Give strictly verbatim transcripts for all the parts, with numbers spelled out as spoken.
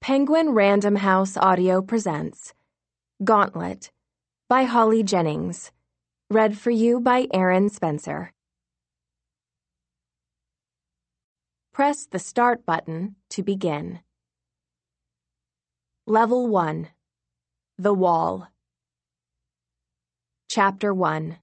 Penguin Random House Audio presents Gauntlet by Holly Jennings. Read for you by Aaron Spencer. Press the Start button to begin. Level one. The Wall. Chapter one.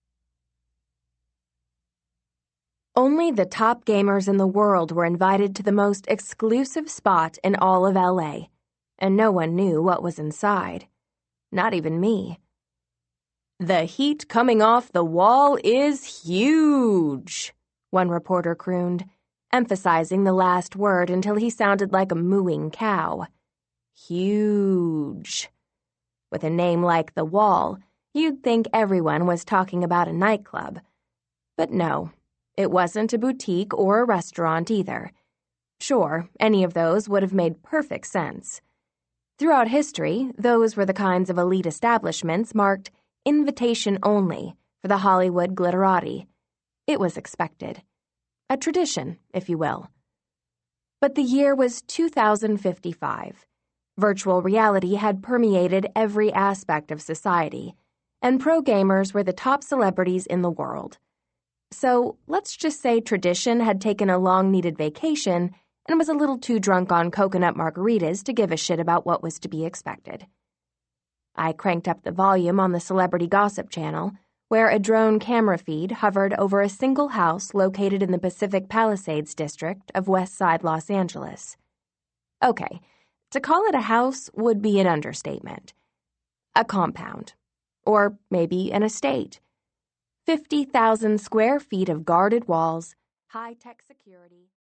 Only the top gamers in the world were invited to the most exclusive spot in all of L A, and no one knew what was inside. Not even me. "The heat coming off the wall is huge," one reporter crooned, emphasizing the last word until he sounded like a mooing cow. Huge. With a name like The Wall, you'd think everyone was talking about a nightclub. But no. It wasn't a boutique or a restaurant either. Sure, any of those would have made perfect sense. Throughout history, those were the kinds of elite establishments marked invitation only for the Hollywood glitterati. It was expected. A tradition, if you will. But the year was two thousand fifty-five. Virtual reality had permeated every aspect of society, and pro gamers were the top celebrities in the world. So let's just say tradition had taken a long-needed vacation and was a little too drunk on coconut margaritas to give a shit about what was to be expected. I cranked up the volume on the Celebrity Gossip channel, where a drone camera feed hovered over a single house located in the Pacific Palisades district of West Side Los Angeles. Okay, to call it a house would be an understatement. A compound. Or maybe an estate. fifty thousand square feet of guarded walls, high-tech security.